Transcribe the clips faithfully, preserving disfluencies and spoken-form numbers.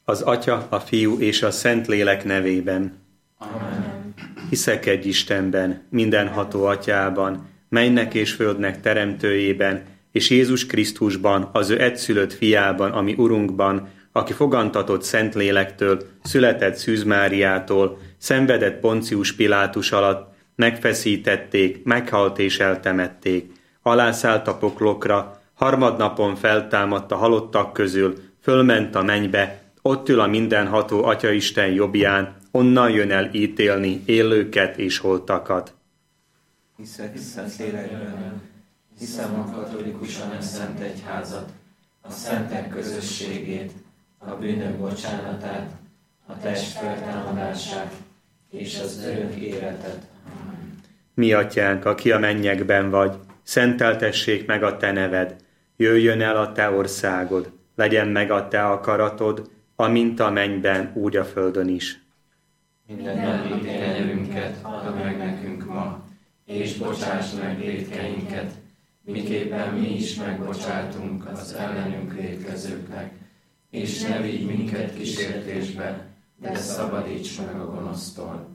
Az Atya, a Fiú és a Szentlélek nevében. Amen. Hiszek egy Istenben, mindenható Atyában, mennek és földnek teremtőjében, és Jézus Krisztusban, az ő egyszülött fiában, ami Urunkban, aki fogantatott Szentlélektől, született Szűz Máriától, szenvedett Poncius Pilátus alatt, megfeszítették, meghalt és eltemették, alászállt a poklokra, harmadnapon feltámadt a halottak közül, fölment a mennybe, ott ül a mindenható Atyaisten jobbján, onnan jön el ítélni élőket és holtakat. Hiszek Szentlélekben, hiszem a katolikusan szent egyházat, a szentek közösségét, a bűnök bocsánatát, a test feltámadását és az örök életet. Amen. Mi Atyánk, aki a mennyekben vagy, szenteltessék meg a te neved, jöjjön el a te országod, legyen meg a te akaratod, amint a mennyben, úgy a földön is. Minden napi kenyerünket add meg nekünk ma, és bocsáss meg vétkeinket, miképpen mi is megbocsátunk az ellenünk vétkezőknek, és ne vigy minket kísértésbe, de szabadíts meg a gonosztól.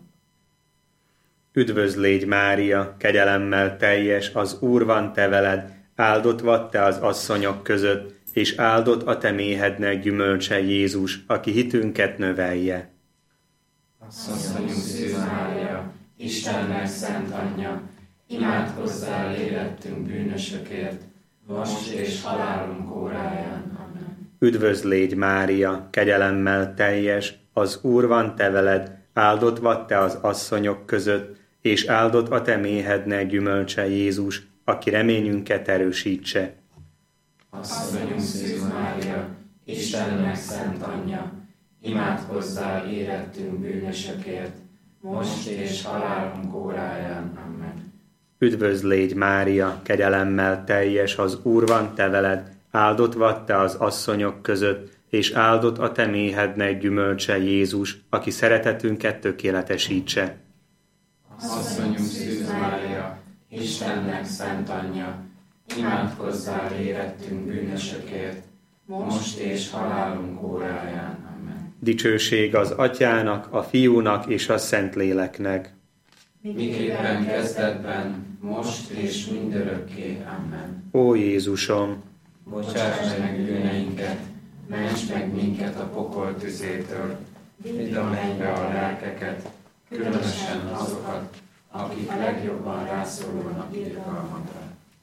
Üdvözl légy, Mária, kegyelemmel teljes, az Úr van te veled, áldott vagy te az asszonyok között, és áldott a te méhednek gyümölcse Jézus, aki hitünket növelje. Asszonyunk Szűz Mária, Istennek szent anyja, imádkozzál érettünk bűnösökért, most és halálunk óráján. Amen. Üdvözl légy, Mária, kegyelemmel teljes, az Úr van te veled, áldott vagy te az asszonyok között, és áldott a te méhednek gyümölcse Jézus, aki reményünket erősítse. Asszonyunk Szűz Mária, Istennek szent anyja, imádkozzál érettünk bűnösökért, most és halálunk óráján. Amen. Üdvözl légy, Mária, kegyelemmel teljes, az Úr van te veled, áldott vagy te az asszonyok között, és áldott a te méhednek gyümölcse Jézus, aki szeretetünket tökéletesítse. Asszonyunk Szűz Mária, Istennek szent anyja, imádkozzál érettünk bűnösökért, most és halálunk óráján. Amen. Dicsőség az Atyának, a Fiúnak és a Szentléleknek. Miképpen kezdetben, most és mindörökké. Amen. Ó Jézusom, Bocsáss meg bűneinket, ments meg minket a pokol tüzétől, vidd a mennybe a lelkeket, különösen azokat, akik legjobban rászorulnak irgalmadra.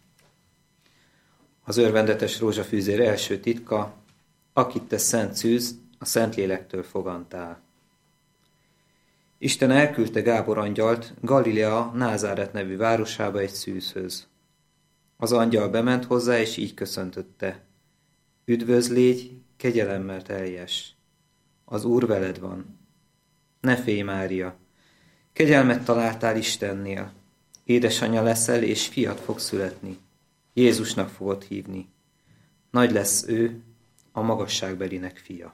Az örvendetes rózsafűzér első titka, akit te Szent Szűz, a Szentlélektől fogantál. Isten elküldte Gábor angyalt Galilea Názáret nevű városába egy szűzhöz. Az angyal bement hozzá, és így köszöntötte. Üdvözl légy, kegyelemmel teljes. Az Úr veled van. Ne félj, Mária. Kegyelmet találtál Istennél. Édesanyja leszel, és fiat fog születni. Jézusnak fogod hívni. Nagy lesz ő, a magasságbelinek fia.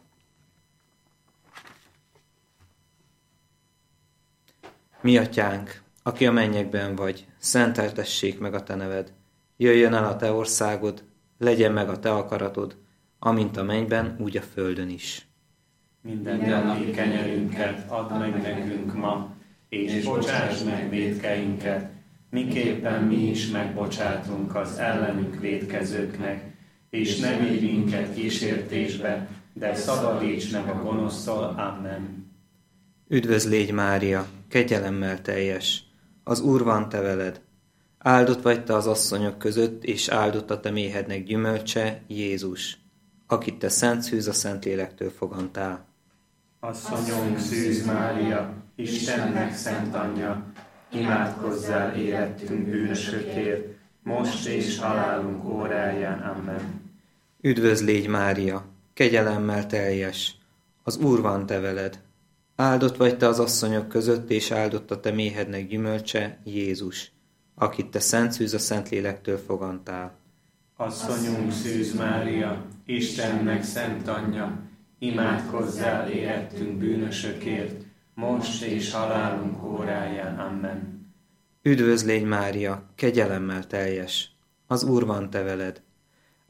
Mi Atyánk, aki a mennyekben vagy, szenteltessék meg a te neved. Jöjjön el a te országod, legyen meg a te akaratod, amint a mennyben, úgy a földön is. minden napi kenyerünket add meg nekünk ma, és bocsáss meg vétkeinket, miképpen mi is megbocsátunk az ellenünk vétkezőknek, és ne vigy minket kísértésbe, de szabadíts meg a gonosztól. Amen. Üdvözl légy, Mária, kegyelemmel teljes, az Úr van te veled. Áldott vagy te az asszonyok között, és áldott a te méhednek gyümölcse, Jézus, akit te Szent Szűz, a Szentlélektől fogantál. Asszonyunk Szűz Mária, Istennek szent anyja, imádkozzál érettünk bűnösökért, most és halálunk óráján. Amen. Üdvözl légy, Mária, kegyelemmel teljes, az Úr van te veled. Áldott vagy te az asszonyok között, és áldott a te méhednek gyümölcse, Jézus, akit te Szent Szűz, a Szentlélektől fogantál. Asszonyunk Szűz Mária, Istennek szent anyja, imádkozzál érettünk bűnösökért, most és halálunk óráján. Amen. Üdvözl légy, Mária, kegyelemmel teljes, az Úr van te veled.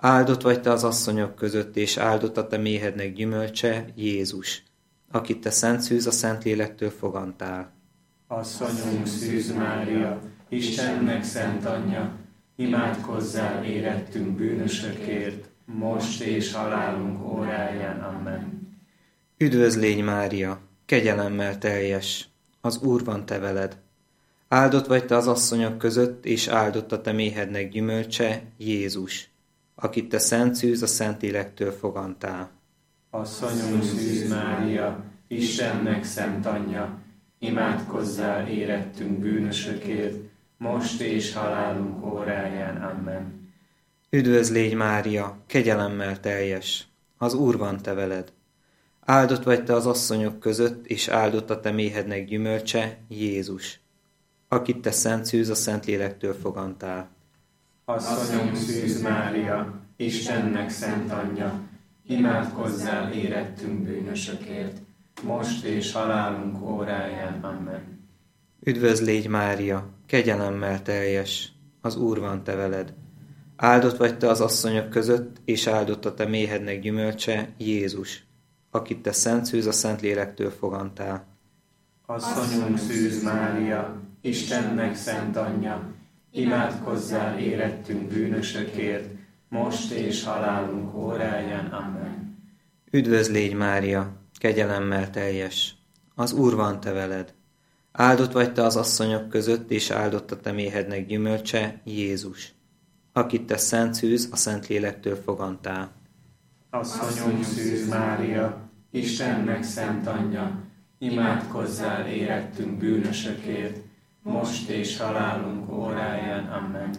Áldott vagy te az asszonyok között, és áldott a te méhednek gyümölcse, Jézus, akit te szent szűz a Szentlélektől fogantál. Asszonyunk Szűz Mária, Istennek szent anyja, imádkozzál érettünk bűnösökért, most és halálunk óráján. Amen. Üdvözl légy, Mária, kegyelemmel teljes, az Úr van te veled. Áldott vagy te az asszonyok között, és áldott a te méhednek gyümölcse, Jézus, akit te szent szűz a Szentlélektől fogantál. Asszonyunk Szűz Mária, Istennek szent anyja, imádkozzál érettünk bűnösökért, most és halálunk óráján. Amen. Üdvözl légy, Mária, kegyelemmel teljes, az Úr van te veled. Áldott vagy te az asszonyok között, és áldott a te méhednek gyümölcse, Jézus, akit te szent szűz a Szentlélektől fogantál. Asszonyunk Szűz Mária, Istennek szent anyja, imádkozzál érettünk bűnösökért, most és halálunk óráján. Amen. Üdvözl légy, Mária, kegyelemmel teljes, az Úr van te veled. Áldott vagy te az asszonyok között, és áldott a te méhednek gyümölcse, Jézus, akit te szent szűz a Szentlélektől fogantál. Asszonyunk Szűz Mária, Istennek szent anyja, imádkozzál érettünk bűnösökért, most és halálunk óráján. Amen. Üdvözl légy, Mária, kegyelemmel teljes, az Úr van te veled. Áldott vagy te az asszonyok között, és áldott a te méhednek gyümölcse, Jézus, akit te szent szűz a Szentlélektől fogantál. Asszonyunk Szűz Mária, Istennek szent anyja, imádkozzál érettünk bűnösökért, most és halálunk óráján. Amen.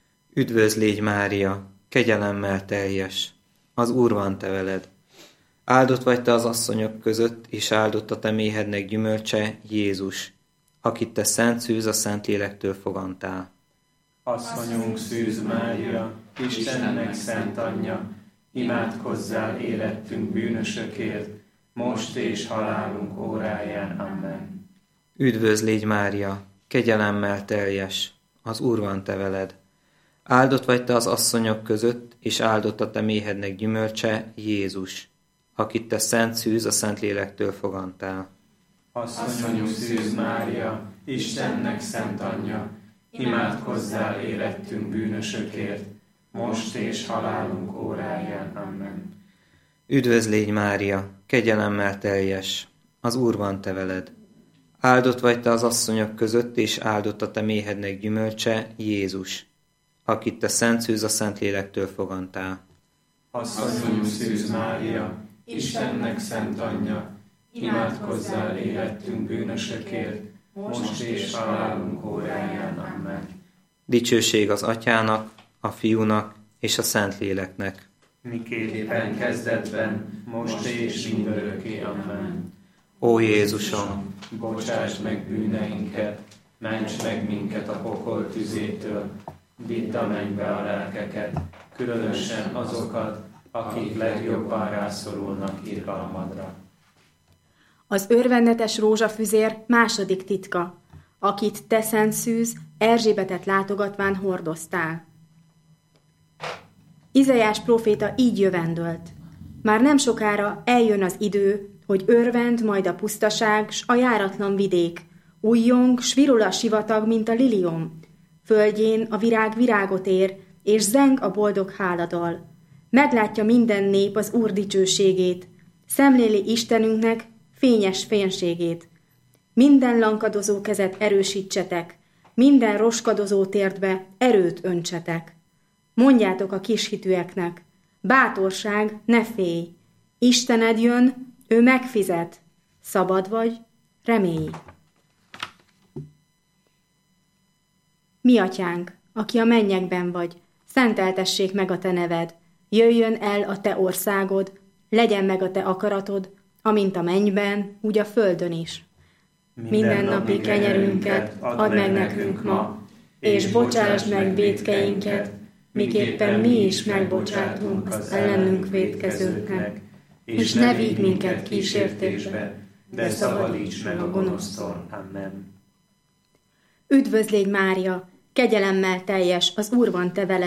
Üdvözl légy, Mária, kegyelemmel teljes, az Úr van te veled. Áldott vagy te az asszonyok között, és áldott a te méhednek gyümölcse, Jézus, akit te szent szűz a Szentlélektől fogantál. Asszonyunk Szűz Mária, Istennek szent anyja, imádkozzál érettünk bűnösökért, most és halálunk óráján. Amen. Üdvözl légy, Mária, kegyelemmel teljes, az Úr van te veled. Áldott vagy te az asszonyok között, és áldott a te méhednek gyümölcse, Jézus, akit te szent szűz a Szentlélektől fogantál. Asszonyunk Szűz Mária, Istennek szent anyja, imádkozzál érettünk bűnösökért, most és halálunk óráján. Amen. Üdvözl légy, Mária, kegyelemmel teljes, az Úr van te veled. Áldott vagy te az asszonyok között, és áldott a te méhednek gyümölcse, Jézus, akit te szent szűz a Szentlélektől fogantál. Asszonyunk Szűz Mária, Istennek szent anyja, imádkozzál érettünk bűnösökért, most és halálunk óráján. Amen. Dicsőség az Atyának, a Fiúnak és a Szentléleknek. Miképpen kezdetben, most és mindörökké. Amen. Ó Jézusom, bocsáss meg bűneinket, ments meg minket a pokol tüzétől, vidd a mennybe a lelkeket, különösen azokat, akik legjobban rászorulnak irgalmadra. Az örvendetes rózsafüzér második titka, akit te szent szűz, Erzsébetet látogatván hordoztál. Izaiás próféta így jövendölt. Már nem sokára eljön az idő, hogy örvend majd a pusztaság s a járatlan vidék, újjong, s virul a sivatag, mint a liliom. Földjén a virág virágot ér, és zeng a boldog háladal. Meglátja minden nép az Úr dicsőségét, szemléli Istenünknek fényes fénységét. Minden lankadozó kezet erősítsetek, minden roskadozó térdbe erőt öntsetek. Mondjátok a kishitűeknek, bátorság, ne félj, Istened jön, ő megfizet, szabad vagy, remélj. Mi atyánk, aki a mennyekben vagy, szenteltessék meg a te neved, jöjjön el a te országod, legyen meg a te akaratod, amint a mennyben, úgy a földön is. Minden napi kenyerünket add meg nekünk ma, és bocsásd meg vétkeinket, miképpen mi is megbocsátunk az ellenünk vétkezőknek, és ne vigy minket kísértésbe, de szabadíts meg a gonosztól. Amen. Üdvözlégy, Mária, kegyelemmel teljes, az Úr van te veled,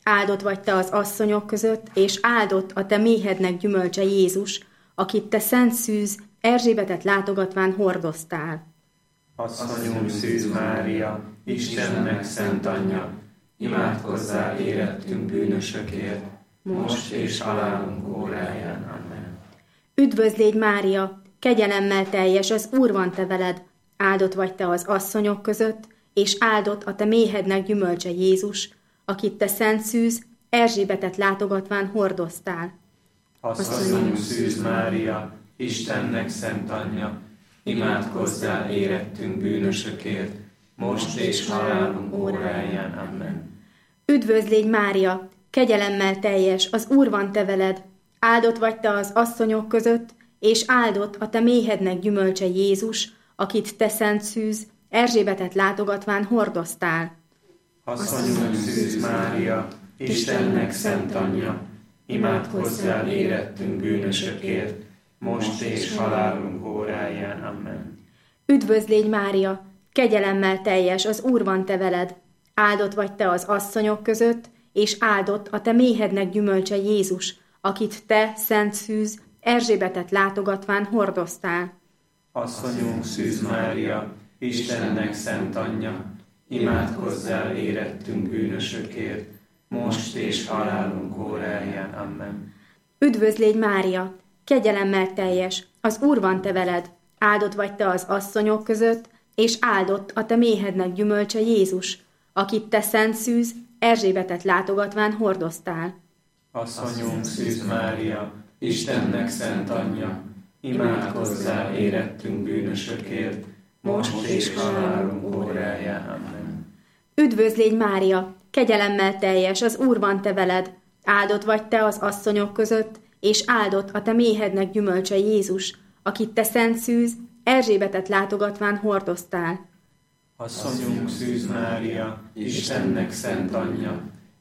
áldott vagy te az asszonyok között, és áldott a te méhednek gyümölcse Jézus, akit te szent szűz Erzsébetet látogatván hordoztál. Asszonyunk Szűz Mária, Istennek szent anyja, imádkozzál érettünk bűnösökért, most és halálunk óráján. Amen. Üdvözl légy, Mária, kegyelemmel teljes, az Úr van te veled, áldott vagy te az asszonyok között, és áldott a te méhednek gyümölcse Jézus, akit te szent szűz Erzsébetet látogatván hordoztál. Asszonyunk Szűz Mária, Istennek szent anyja, imádkozzál érettünk bűnösökért, most és halálunk óráján. Amen. Üdvözl légy, Mária, kegyelemmel teljes, az Úr van te veled, áldott vagy te az asszonyok között, és áldott a te méhednek gyümölcse Jézus, akit te szent szűz Erzsébetet látogatván hordoztál. Asszonyunk Szűz Mária, Istennek szent anyja, imádkozzál érettünk bűnösökért, most és halálunk óráján. Amen. Üdvözl légy, Mária, kegyelemmel teljes, az Úr van te veled, áldott vagy te az asszonyok között, és áldott a te méhednek gyümölcse Jézus, akit te, szent szűz, Erzsébetet látogatván hordoztál. Asszonyunk Szűz Mária, Istennek szent anyja, imádkozzál érettünk bűnösökért, most és halálunk óráján. Amen. Üdvözl légy, Mária, kegyelemmel teljes, az Úr van te veled, áldott vagy te az asszonyok között, és áldott a te méhednek gyümölcse Jézus, akit te szent szűz, Erzsébetet látogatván hordoztál. Asszonyunk Szűz Mária, Istennek szent anyja, imádkozzál érettünk bűnösökért, most és halálunk óráján. Amen. Üdvözl légy, Mária, kegyelemmel teljes, az Úr van te veled, áldott vagy te az asszonyok között, és áldott a te méhednek gyümölcse Jézus, akit te szent szűz, Erzsébetet látogatván hordoztál. Asszonyunk Szűz Mária, Istennek szent anyja,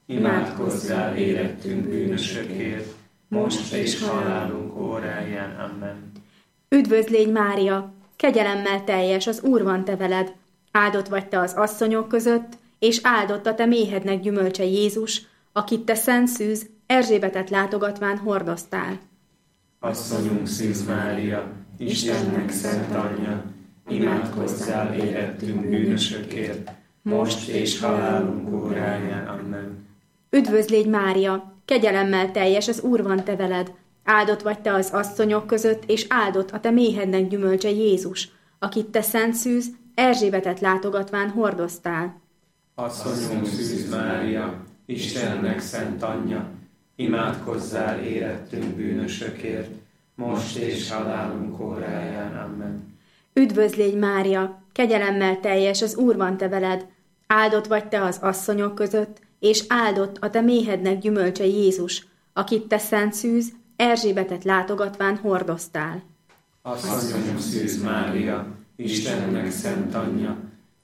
imádkozzál érettünk bűnösökért, most és halálunk óráján. Amen. Üdvözl légy, Mária, kegyelemmel teljes, az Úr van te veled, áldott vagy te az asszonyok között, és áldott a te méhednek gyümölcse Jézus, akit te szent szűz, Erzsébetet látogatván hordoztál. Asszonyunk Szűz Mária, Istennek szent anyja, imádkozzál érettünk bűnösökért, most és halálunk óráján. Amen. Üdvözl légy, Mária, kegyelemmel teljes, az Úr van te veled, áldott vagy te az asszonyok között, és áldott a te méhednek gyümölcse Jézus, akit te szent szűz, Erzsébetet látogatván hordoztál. Asszonyunk Szűz Mária, Istennek szent anyja, imádkozzál érettünk bűnösökért, most és halálunk óráján. Amen. Üdvözl légy, Mária, kegyelemmel teljes, az Úr van te veled, áldott vagy te az asszonyok között, és áldott a te méhednek gyümölcse Jézus, akit te szent szűz, Erzsébetet látogatván hordoztál. Asszonyunk Szűz Mária, Istennek szent anyja,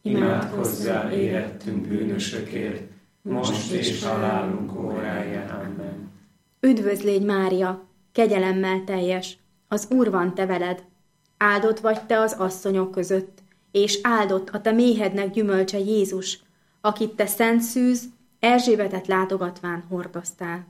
imádkozzál érettünk bűnösökért, most és halálunk óráján. Amen. Üdvözl légy, Mária, kegyelemmel teljes, az Úr van te veled, áldott vagy te az asszonyok között, és áldott a te méhednek gyümölcse Jézus, akit te szent szűz, Erzsébetet látogatván hordoztál.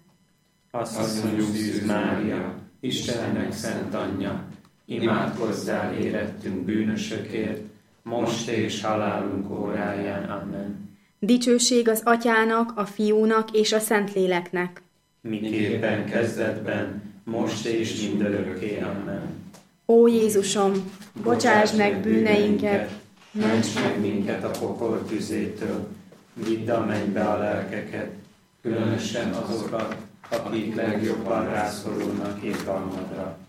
Asszonyunk Szűz Mária, Istennek szent anyja, imádkozzál érettünk bűnösökért, most és halálunk óráján. Amen. Dicsőség az Atyának, a Fiúnak és a Szentléleknek. Miképpen kezdetben, most és mindörökké. Amen. Ó Jézusom, bocsáss meg bűneinket, ments meg minket a pokol tüzétől, vidd a mennybe a lelkeket, különösen azokat, akik legjobban rászorulnak irgalmadra.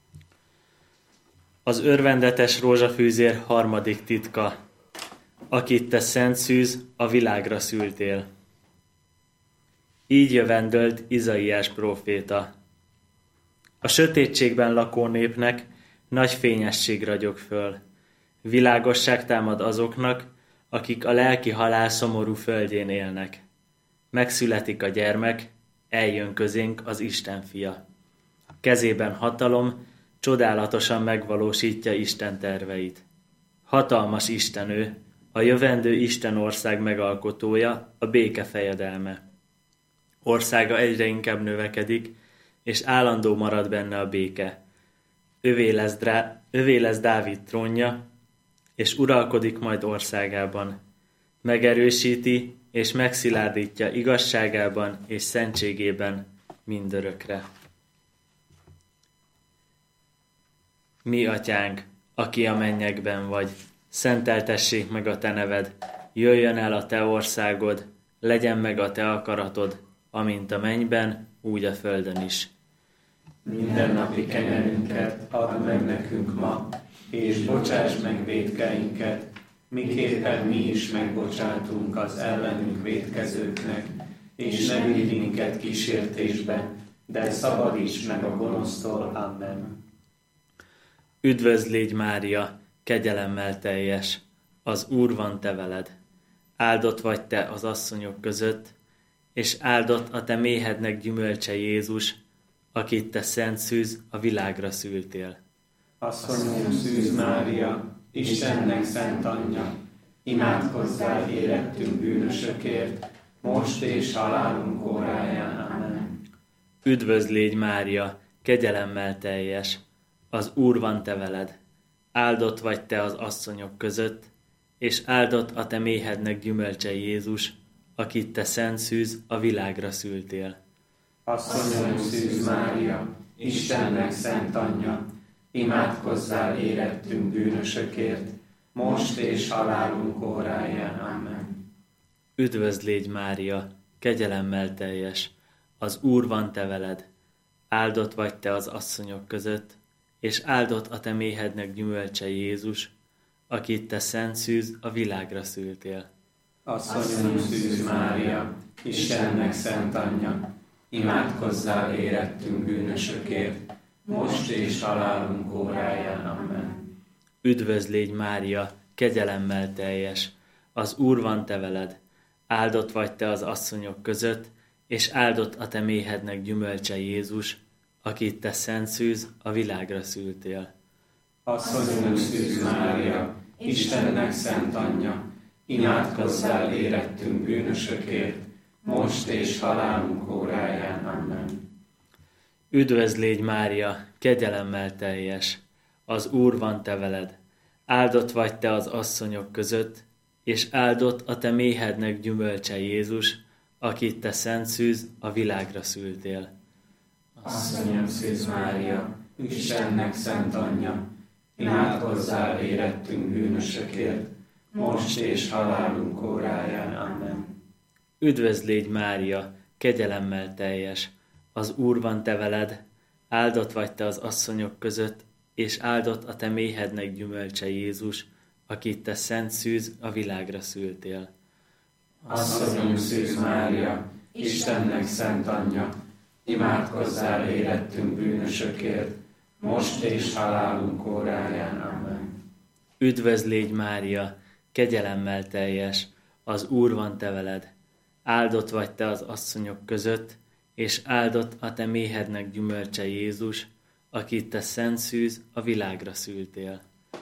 Az örvendetes rózsafűzér harmadik titka, akit te szent szűz, a világra szültél. Így jövendölt Izaiás próféta. A sötétségben lakó népnek nagy fényesség ragyog föl. Világosság támad azoknak, akik a lelki halál szomorú földjén élnek. Megszületik a gyermek, eljön közénk az Isten fia. Kezében hatalom, csodálatosan megvalósítja Isten terveit. Hatalmas Isten ő, a jövendő Isten ország megalkotója, a béke fejedelme. Országa egyre inkább növekedik, és állandó marad benne a béke. Övé lesz, drá- övé lesz Dávid trónja, és uralkodik majd országában. Megerősíti és megszilárdítja igazságában és szentségében mindörökre. Mi atyánk, aki a mennyekben vagy, szenteltessék meg a te neved, jöjjön el a te országod, legyen meg a te akaratod, amint a mennyben, úgy a földön is. Mindennapi kenyerünket add meg nekünk ma, és bocsáss meg vétkeinket, miképpen mi is megbocsátunk az ellenünk vétkezőknek, és ne vigy minket kísértésbe, de szabadíts meg a gonosztól. Amen. Üdvözl légy Mária, kegyelemmel teljes, az Úr van te veled. Áldott vagy te az asszonyok között, és áldott a te méhednek gyümölcse Jézus, akit te szent szűz a világra szültél. Asszonyom Szűz Mária, Istennek szent anyja, imádkozzál érettünk bűnösökért, most és halálunk óráján. Amen. Üdvözl légy Mária, kegyelemmel teljes, az Úr van te veled. Áldott vagy te az asszonyok között, és áldott a te méhednek gyümölcse Jézus, akit te szent szűz a világra szültél. Asszonyom Szűz Mária, Istennek szent anyja, imádkozzál érettünk bűnösökért, most és halálunk óráján. Amen. Üdvözl légy Mária, kegyelemmel teljes, az Úr van te veled. Áldott vagy te az asszonyok között, és áldott a te méhednek gyümölcse Jézus, akit te szent szűz a világra szültél. Asszonyom Szűz Mária, Istennek szent anyja, imádkozzál érettünk bűnösökért, most és halálunk óráján. Amen. Üdvözl légy Mária, kegyelemmel teljes, az Úr van te veled. Áldott vagy te az asszonyok között, és áldott a te méhednek gyümölcse Jézus, akit te szent szűz a világra szültél. Asszonyom Szűz Mária, Istennek szent anyja, imádkozzál érettünk bűnösökért, most és halálunk óráján. Amen. Üdvözl légy Mária, kegyelemmel teljes, az Úr van te veled. Áldott vagy te az asszonyok között, és áldott a te méhednek gyümölcse Jézus, akit te szent szűz a világra szültél. Asszonyom Szűz Mária, Istennek szent anyja, imádkozzál érettünk bűnösökért, most és halálunk óráján. Amen. Üdvözl légy Mária, kegyelemmel teljes, az Úr van te veled, áldott vagy te az asszonyok között, és áldott a te méhednek gyümölcse Jézus, akit te szent szűz a világra szültél. Asszonyom Szűz Mária, Istennek szent anyja, imádkozzál érettünk bűnösökért, most és halálunk óráján. Amen. Üdvözl légy Mária, kegyelemmel teljes, az Úr van te veled. Áldott vagy te az asszonyok között, és áldott a te méhednek gyümölcse Jézus, akit te szent szűz a világra szültél.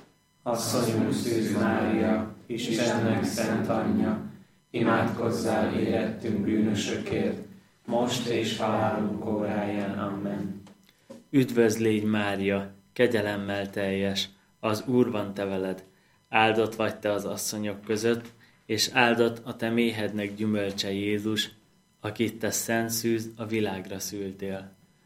Asszonyom Szűz Mária, Istennek szent anyja, imádkozzál érettünk bűnösökért, most és halálunk óráján. Amen. Üdvözl légy Mária, kegyelemmel teljes, az Úr van te veled. Áldott vagy te az asszonyok között, és áldott a te méhednek gyümölcse Jézus, akit te szent szűz a világra szültél.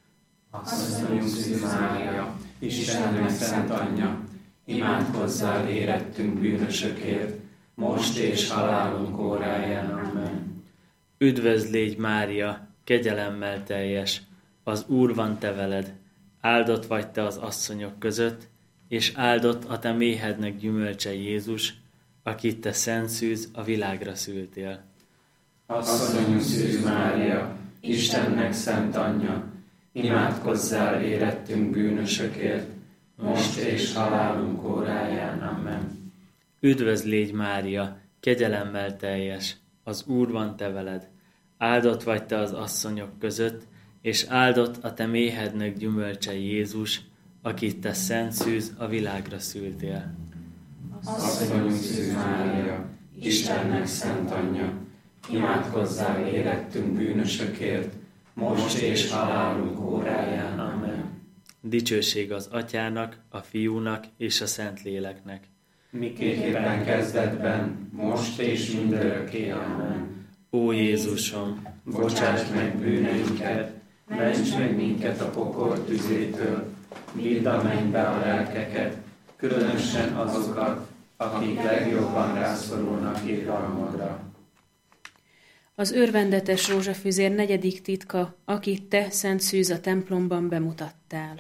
Asszonyom Szűz Mária, Istennek szent anyja, imádkozzál érettünk bűnösökért, most és halálunk óráján. Amen. Üdvözl légy Mária, kegyelemmel teljes, az Úr van te veled. Áldott vagy te az asszonyok között, és áldott a te méhednek gyümölcse Jézus, akit te szent szűz a világra szültél. Asszonyom Szűz Mária, Istennek szent anyja, imádkozzál érettünk bűnösökért, most és halálunk óráján. Amen. Üdvözl légy Mária, kegyelemmel teljes, az Úr van te veled. Áldott vagy te az asszonyok között, és áldott a te méhednek gyümölcse Jézus, akit te szent szűz a világra szültél. Asszonyom Szűz Mária, Istennek szent anyja, imádkozzál érettünk bűnösökért, most és halálunk óráján. Amen. Dicsőség az Atyának, a Fiúnak és a Szentléleknek. Miképpen kezdetben, most és mindörökké. Amen. Ó Jézusom, Bocsáss meg bűneinket, ments meg minket a pokol tüzétől, vidd a mennybe a lelkeket, különösen azokat, akik legjobban rászorulnak irgalmadra. Az örvendetes rózsafüzér negyedik titka, akit te, Szent Szűz, a templomban bemutattál.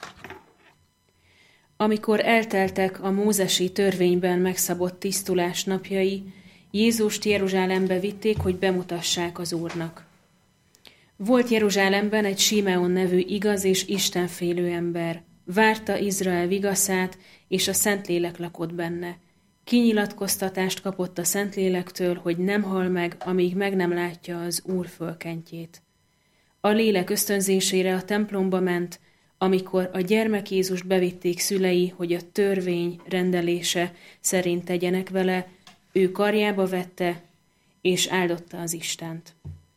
Amikor elteltek a mózesi törvényben megszabott tisztulás napjai, Jézust Jeruzsálembe vitték, hogy bemutassák az Úrnak. Volt Jeruzsálemben egy Simeon nevű igaz és istenfélő ember. Várta Izrael vigaszát, és a Szentlélek lakott benne. Kinyilatkoztatást kapott a Szentlélektől, hogy nem hal meg, amíg meg nem látja az Úr fölkentjét. A lélek ösztönzésére a templomba ment, amikor a gyermek Jézust bevitték szülei, hogy a törvény rendelése szerint tegyenek vele, ő karjába vette, és áldotta az Istent.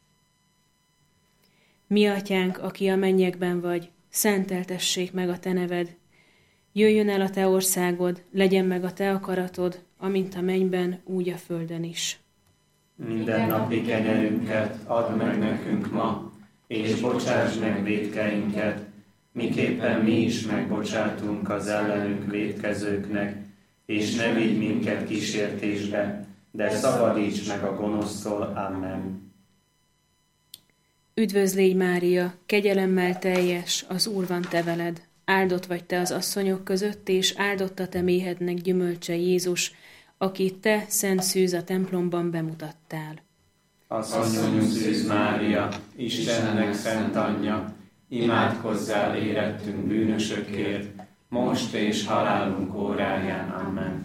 Mi atyánk, aki a mennyekben vagy, szenteltessék meg a te neved. Jöjjön el a te országod, legyen meg a te akaratod, amint a mennyben, úgy a földön is. Minden napi kenyerünket add meg nekünk ma, és bocsáss meg vétkeinket, miképpen mi is megbocsátunk az ellenünk vétkezőknek, és ne vigy minket kísértésbe, de szabadíts meg a gonosztól. Amen. Üdvözl légy, Mária, kegyelemmel teljes, az Úr van te veled. Áldott vagy te az asszonyok között, és áldott a te méhednek gyümölcse Jézus, akit te, Szent Szűz, a templomban bemutattál. Asszonyunk Szűz Mária, Istennek szent anyja, imádkozzál érettünk bűnösökért, most és halálunk óráján. Amen.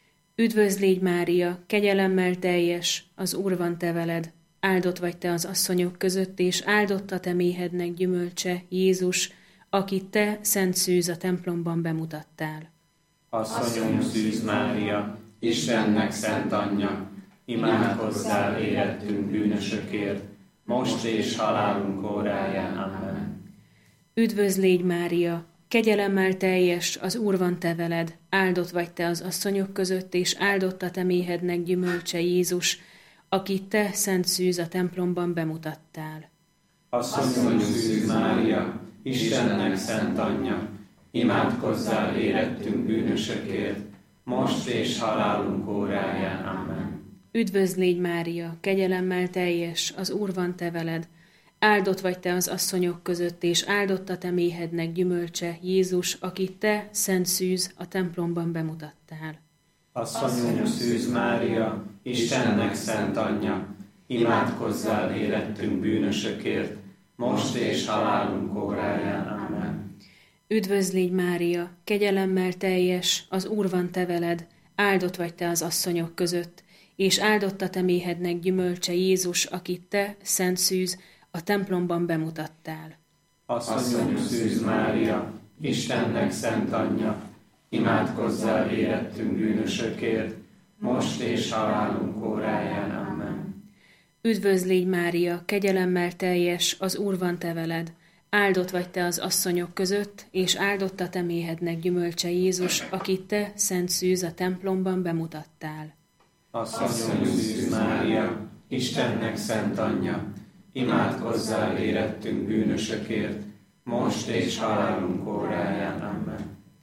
Üdvözl légy, Mária, kegyelemmel teljes, az Úr van te veled. Áldott vagy te az asszonyok között, és áldott a te méhednek gyümölcse Jézus, akit te, Szent Szűz, a templomban bemutattál. Asszonyunk Szűz Mária, Istennek szent anyja, imádkozzál érettünk bűnösökért, most és halálunk óráján. Amen. Üdvözl légy, Mária, kegyelemmel teljes, az Úr van te veled. Áldott vagy te az asszonyok között, és áldott a te méhednek gyümölcse Jézus, akit te, Szent Szűz, a templomban bemutattál. Asszonyunk Szűz Mária, Istennek szent anyja, imádkozzál érettünk bűnösökért, most és halálunk óráján. Amen. Üdvözl légy, Mária, kegyelemmel teljes, az Úr van te veled. Áldott vagy te az asszonyok között, és áldott a te méhednek gyümölcse Jézus, akit te, Szent Szűz, a templomban bemutattál. Asszonyunk Szűz Mária, Istennek szent anyja, imádkozzál érettünk bűnösökért, most és halálunk óráján. Amen. Üdvözl légy, Mária, kegyelemmel teljes, az Úr van te veled. Áldott vagy te az asszonyok között, és áldott a te méhednek gyümölcse Jézus, akit te, Szent Szűz, a templomban bemutattál. Asszonyunk Szűz Mária, Istennek szent anyja, imádkozzál érettünk bűnösökért, most és halálunk óráján. Amen. Üdvözl légy, Mária, kegyelemmel teljes, az Úr van te veled. Áldott vagy te az asszonyok között, és áldott a te méhednek gyümölcse Jézus, akit te, Szent Szűz, a templomban bemutattál. Asszonyunk Szűz Mária, Istennek szent anyja, imádkozzál érettünk bűnösökért, most és halálunk óráján. Amen.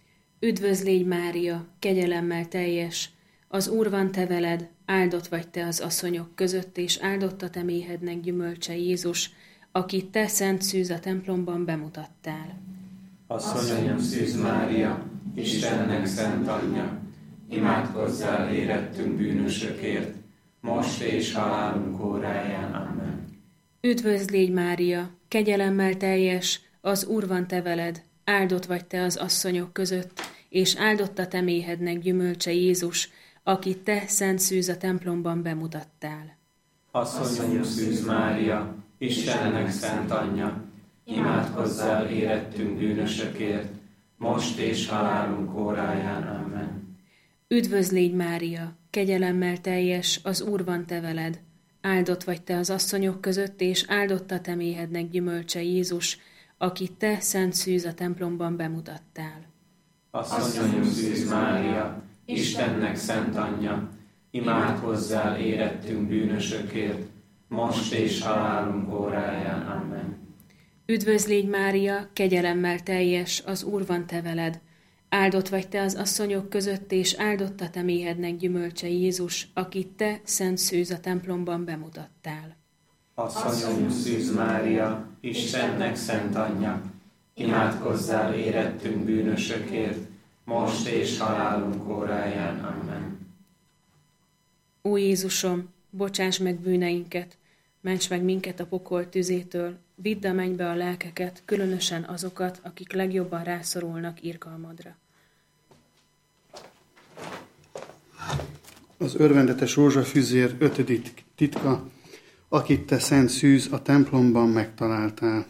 Üdvözl légy, Mária, kegyelemmel teljes, az Úr van te veled. Áldott vagy te az asszonyok között, és áldott a te méhednek gyümölcse Jézus, akit te, Szent Szűz, a templomban bemutattál. Asszonyunk Szűz Mária, Istennek szent anyja, imádkozzál érettünk bűnösökért, most és halálunk óráján. Amen. Üdvözl légy, Mária, kegyelemmel teljes, az Úr van te veled. Áldott vagy te az asszonyok között, és áldott a te méhednek gyümölcse Jézus, akit te, Szent Szűz, a templomban bemutattál. Asszonyunk Szűz Mária, Istennek szent anyja, imádkozzál érettünk bűnösökért, most és halálunk óráján. Amen. Üdvözl légy, Mária, kegyelemmel teljes, az Úr van te veled. áldott vagy te az asszonyok között, és áldott a te méhednek gyümölcse Jézus, akit te, Szent Szűz, a templomban bemutattál. Asszonyunk Szűz Mária, Istennek szent anyja, imádkozzál érettünk bűnösökért, most és halálunk óráján. Amen. Üdvözl légy, Mária, kegyelemmel teljes, az Úr van te veled. Áldott vagy te az asszonyok között, és áldott a te méhednek gyümölcse Jézus, akit te, Szent Szűz, a templomban bemutattál. Asszonyunk Szűz Mária, Istennek szent anyja, imádkozzál érettünk bűnösökért, most és halálunk óráján. Amen. Ó Jézusom, bocsáss meg bűneinket, ments meg minket a pokol tüzétől, vidd a mennybe a lelkeket, különösen azokat, akik legjobban rászorulnak irgalmadra. Az örvendetes rózsafüzér ötödik titka, akit te, Szent Szűz, a templomban megtaláltál.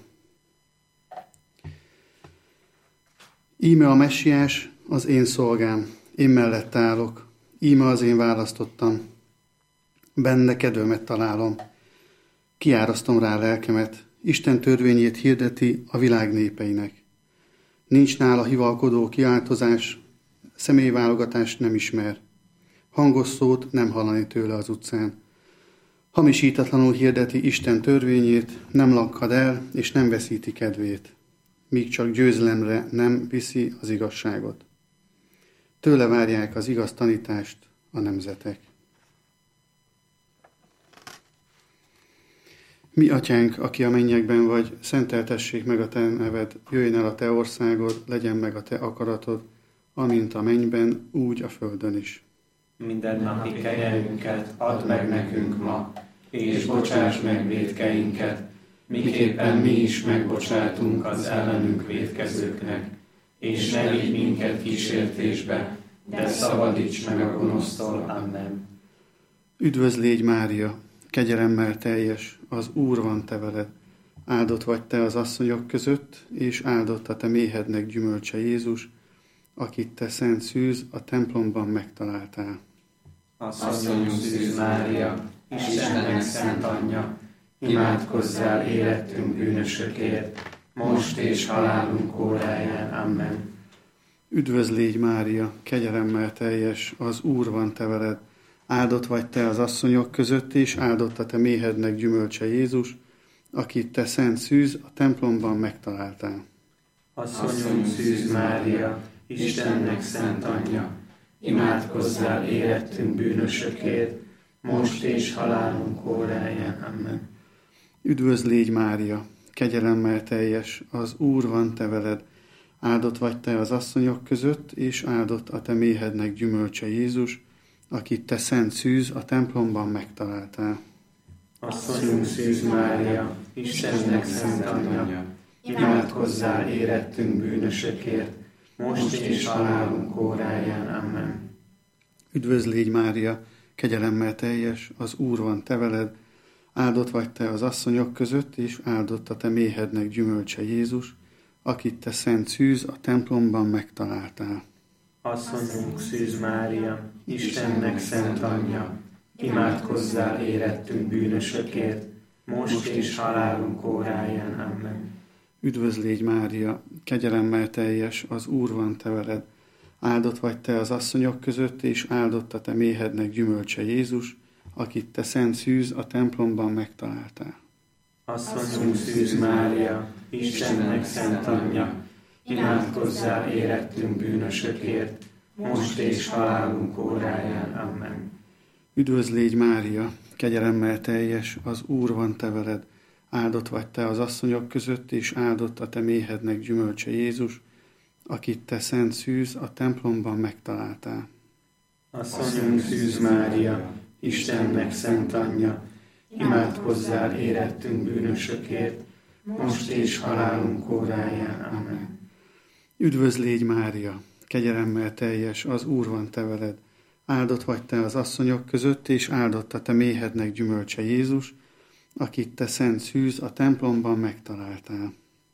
Íme a Messiás, az én szolgám, én mellett állok, íme az én választottam, benne kedvemet találom, kiárasztom rá lelkemet, Isten törvényét hirdeti a világ népeinek. Nincs nála hivalkodó kiáltozás, személyválogatást nem ismer, hangos szót nem hallani tőle az utcán. Hamisítatlanul hirdeti Isten törvényét, nem lakkad el és nem veszíti kedvét, míg csak győzelemre nem viszi az igazságot. Tőle várják az igaz tanítást a nemzetek. Mi, atyánk, aki a mennyekben vagy, szenteltessék meg a te neved, jöjjön el a te országod, legyen meg a te akaratod, amint a mennyben, úgy a földön is. Mindennapi kenyerünket add meg nekünk ma, és bocsáss meg vétkeinket, miképpen mi is megbocsátunk az ellenünk vétkezőknek, és ne vigy minket kísértésbe, de szabadíts meg a gonosztól. Amen. Üdvözl légy, Mária, kegyelemmel teljes, az Úr van te veled. Áldott vagy te az asszonyok között, és áldott a te méhednek gyümölcse Jézus, akit te, Szent Szűz, a templomban megtaláltál. Asszonyunk Szűz Mária, Istennek szent anyja, imádkozzál érettünk bűnösökért, most és halálunk óráján. Amen. Üdvözl légy, Mária, kegyelemmel teljes, az Úr van te veled. Áldott vagy te az asszonyok között, és áldott a te méhednek gyümölcse Jézus, akit te, Szent Szűz, a templomban megtaláltál. Asszonyunk Szűz Mária, Istennek szent anyja, imádkozzál érettünk bűnösökért, most és halálunk óráján. Amen. Üdvözl légy, Mária, kegyelemmel teljes, az Úr van te veled. Áldott vagy te az asszonyok között, és áldott a te méhednek gyümölcse Jézus, akit te, Szent Szűz, a templomban megtaláltál. Asszonyunk Szűz Mária, Istennek szent anyja, imádkozzál érettünk bűnösökért, most és halálunk óráján. Amen. Üdvözl légy, Mária, kegyelemmel teljes, az Úr van te veled. Áldott vagy te az asszonyok között, és áldott a te méhednek gyümölcse Jézus, akit te, Szent Szűz, a templomban megtaláltál. Asszonyunk Szűz Mária, Istennek szent anyja, imádkozzál érettünk bűnösökért, most és halálunk óráján. Amen. Üdvözl légy, Mária, kegyelemmel teljes, az Úr van te veled. Áldott vagy te az asszonyok között, és áldott a te méhednek gyümölcse Jézus, akit te, Szent Szűz, a templomban megtaláltál. Asszonyunk Szűz Mária, Istennek szent anyja, imádkozzál érettünk bűnösökért, most és halálunk óráján. Amen. Üdvözl légy, Mária, kegyelemmel teljes, az Úr van te veled. Áldott vagy te az asszonyok között, és áldott a te méhednek gyümölcse Jézus, akit te, Szent Szűz, a templomban megtaláltál. Asszonyunk Szűz Mária, Istennek szent anyja, imádkozzál érettünk bűnösökért, most és halálunk óráján. Amen. Üdvözl légy, Mária, kegyelemmel teljes, az Úr van te veled. Áldott vagy te az asszonyok között, és áldott a te méhednek gyümölcse Jézus, akit te, Szent Szűz, a templomban megtaláltál.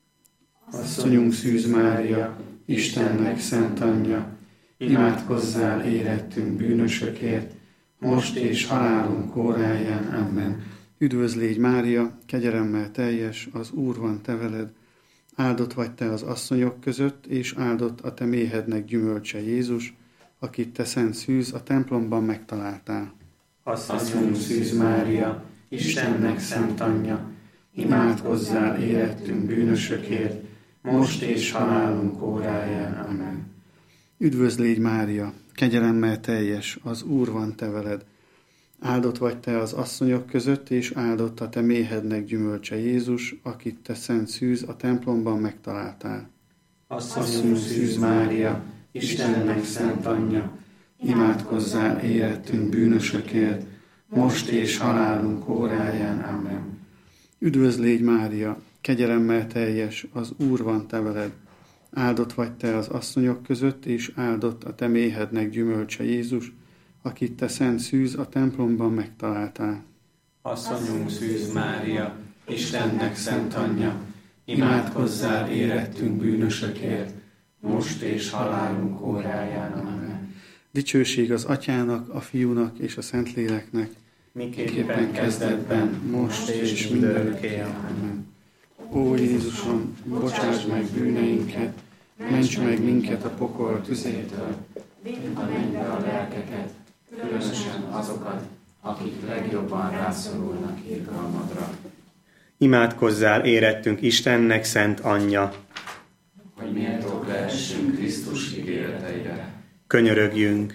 Asszonyunk Szűz Mária, Istennek szent anyja, imádkozzál érettünk bűnösökért, most és halálunk óráján. Amen. Üdvözl légy Mária, kegyelemmel teljes, az Úr van te veled. Áldott vagy te az asszonyok között, és áldott a te méhednek gyümölcse Jézus, akit te szent szűz a templomban megtaláltál. Asszonyunk Szűz Mária, Istennek szent anyja, imádkozzál érettünk bűnösökért, most és halálunk óráján. Amen. Üdvözl légy Mária, kegyelemmel teljes, az Úr van te veled. Áldott vagy te az asszonyok között, és áldott a te méhednek gyümölcse Jézus, akit te szent szűz a templomban megtaláltál. Asszonyunk Szűz Mária, Istennek szent anyja, imádkozzál érettünk bűnösökért, most és halálunk óráján. Amen. Üdvözl légy Mária, kegyelemmel teljes, az Úr van te veled. Áldott vagy te az asszonyok között, és áldott a te méhednek gyümölcse Jézus, akit te szent szűz a templomban megtaláltál. Asszonyunk Szűz Mária, Istennek szent anyja, imádkozzál érettünk bűnösökért, most és halálunk óráján. Amen. Dicsőség az Atyának, a Fiúnak és a Szentléleknek, miképpen kezdetben, most és mindörökké. Amen. Ó Jézusom, bocsáss meg bűneinket, ments meg minket a pokol tüzétől, Vidd a mennybe a lelkeket, különösen azokat, akik legjobban rászorulnak irgalmadra. Imádkozzál érettünk Istennek szent anyja. Hogy méltók lehessünk Krisztus ígéreteire. Könyörögjünk.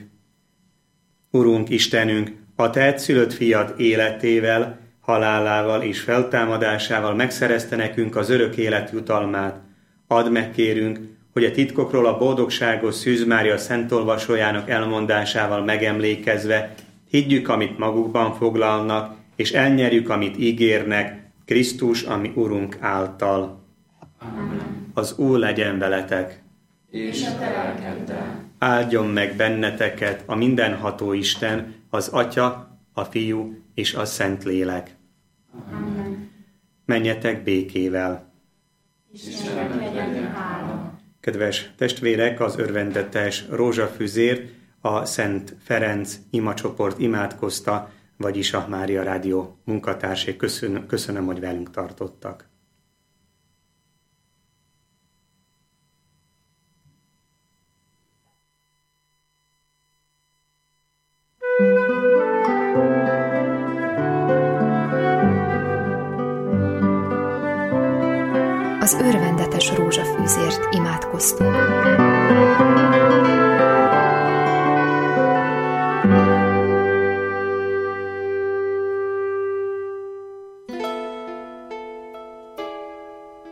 Urunk Istenünk, a te egyszülött fiad életével, halálával és feltámadásával megszerezte nekünk az örök élet jutalmát. Add meg, kérünk, hogy a titkokról a boldogságos Szűz Mária szentolvasójának elmondásával megemlékezve higgyük, amit magukban foglalnak, és elnyerjük, amit ígérnek, Krisztus, ami Urunk által. Amen. Az Úr legyen veletek. És a te lelkeddel. Áldjon meg benneteket a mindenható Isten, az Atya, a Fiú és a Szentlélek. Amen. Menjetek békével. Istennek legyen hála. Kedves testvérek, az örvendetes rózsafüzért a Szent Ferenc imacsoport imádkozta, vagyis a Mária Rádió munkatársai. Köszönöm, köszönöm, hogy velünk tartottak. Az örvendetes rózsafűzért imádkoztunk.